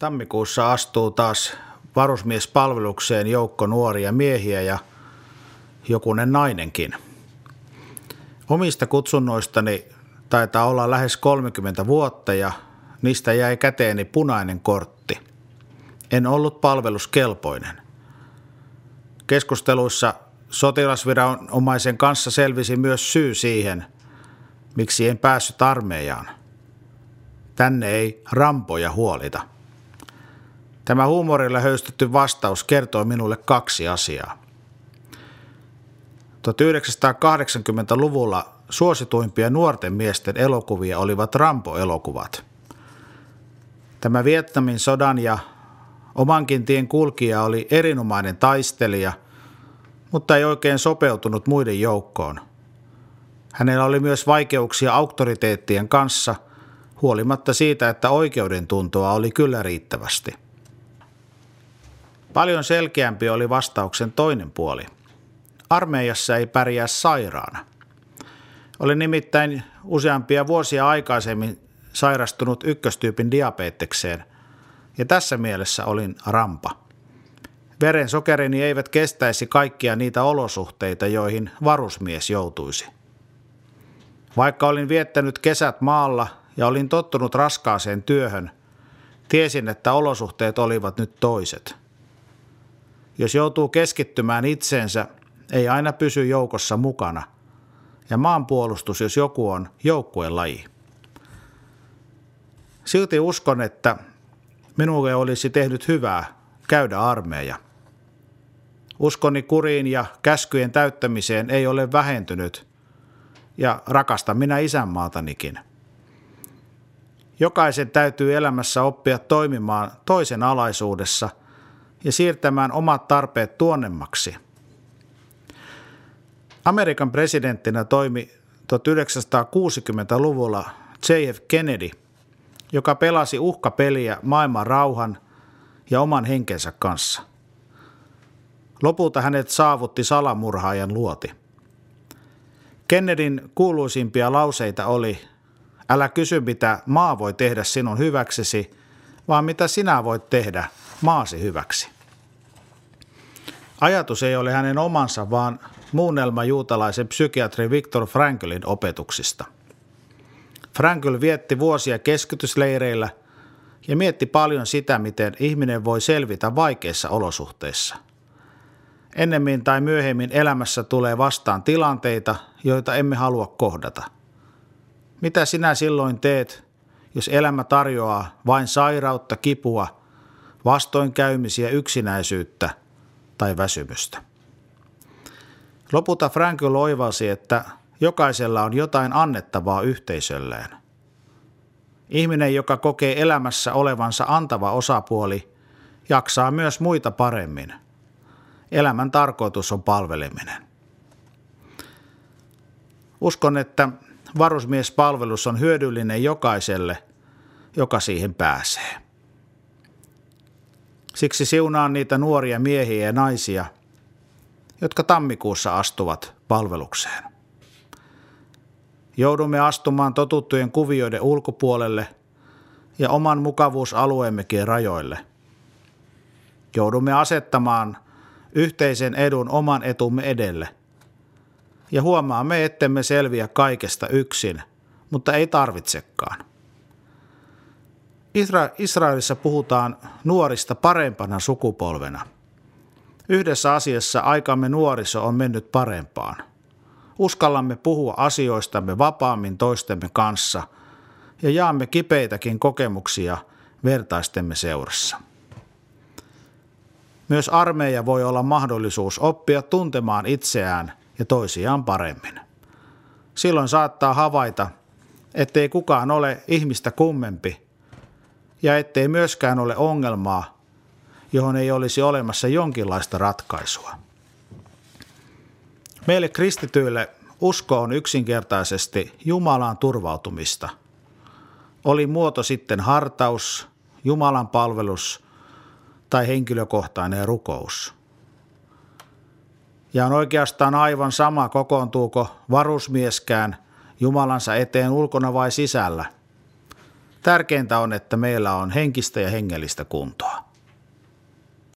Tammikuussa astuu taas varusmiespalvelukseen joukko nuoria miehiä ja jokunen nainenkin. Omista kutsunnoistani taitaa olla lähes 30 vuotta ja niistä jäi käteeni punainen kortti. En ollut palveluskelpoinen. Keskusteluissa sotilasviranomaisen kanssa selvisi myös syy siihen, miksi en päässyt armeijaan. Tänne ei rampoja huolita. Tämä huumorilla höystetty vastaus kertoi minulle kaksi asiaa. 1980-luvulla suosituimpia nuorten miesten elokuvia olivat Rambo-elokuvat. Tämä Vietnamin sodan ja omankin tien kulkija oli erinomainen taistelija, mutta ei oikein sopeutunut muiden joukkoon. Hänellä oli myös vaikeuksia auktoriteettien kanssa, huolimatta siitä, että oikeudentuntoa oli kyllä riittävästi. Paljon selkeämpi oli vastauksen toinen puoli. Armeijassa ei pärjää sairaana. Olin nimittäin useampia vuosia aikaisemmin sairastunut ykköstyypin diabetekseen, ja tässä mielessä olin rampa. Verensokerini eivät kestäisi kaikkia niitä olosuhteita, joihin varusmies joutuisi. Vaikka olin viettänyt kesät maalla ja olin tottunut raskaaseen työhön, tiesin, että olosuhteet olivat nyt toiset. Jos joutuu keskittymään itseensä, ei aina pysy joukossa mukana, ja maanpuolustus, jos joku, on joukkuelaji. Silti uskon, että minulle olisi tehnyt hyvää käydä armeija. Uskoni kuriin ja käskyjen täyttämiseen ei ole vähentynyt, ja rakastan minä isänmaatanikin. Jokaisen täytyy elämässä oppia toimimaan toisen alaisuudessa ja siirtämään omat tarpeet tuonnemmaksi. Amerikan presidenttinä toimi 1960-luvulla J.F. Kennedy, joka pelasi uhkapeliä maailman rauhan ja oman henkensä kanssa. Lopulta hänet saavutti salamurhaajan luoti. Kennedyn kuuluisimpia lauseita oli: "Älä kysy, mitä maa voi tehdä sinun hyväksesi, vaan mitä sinä voit tehdä maasi hyväksi." Ajatus ei ole hänen omansa, vaan muunnelma juutalaisen psykiatri Viktor Franklin opetuksista. Frankl vietti vuosia keskitysleireillä ja mietti paljon sitä, miten ihminen voi selvitä vaikeissa olosuhteissa. Ennemmin tai myöhemmin elämässä tulee vastaan tilanteita, joita emme halua kohdata. Mitä sinä silloin teet, jos elämä tarjoaa vain sairautta, kipua, vastoinkäymisiä, yksinäisyyttä tai väsymystä? Lopulta Frankl oivalsi, että jokaisella on jotain annettavaa yhteisölleen. Ihminen, joka kokee elämässä olevansa antava osapuoli, jaksaa myös muita paremmin. Elämän tarkoitus on palveleminen. Uskon, että varusmiespalvelus on hyödyllinen jokaiselle, joka siihen pääsee. Siksi siunaan niitä nuoria miehiä ja naisia, jotka tammikuussa astuvat palvelukseen. Joudumme astumaan totuttujen kuvioiden ulkopuolelle ja oman mukavuusalueemmekin rajoille. Joudumme asettamaan yhteisen edun oman etumme edelle. Ja huomaamme, ettemme selviä kaikesta yksin, mutta ei tarvitsekaan. Israelissa puhutaan nuorista parempana sukupolvena. Yhdessä asiassa aikamme nuoriso on mennyt parempaan. Uskallamme puhua asioistamme vapaammin toistemme kanssa ja jaamme kipeitäkin kokemuksia vertaistemme seurassa. Myös armeija voi olla mahdollisuus oppia tuntemaan itseään ja toisiaan paremmin. Silloin saattaa havaita, ettei kukaan ole ihmistä kummempi ja ettei myöskään ole ongelmaa, johon ei olisi olemassa jonkinlaista ratkaisua. Meille kristityille usko on yksinkertaisesti Jumalaan turvautumista. Oli muoto sitten hartaus, Jumalan palvelus tai henkilökohtainen rukous. Ja on oikeastaan aivan sama, kokoontuuko varusmieskään Jumalansa eteen ulkona vai sisällä. Tärkeintä on, että meillä on henkistä ja hengellistä kuntoa.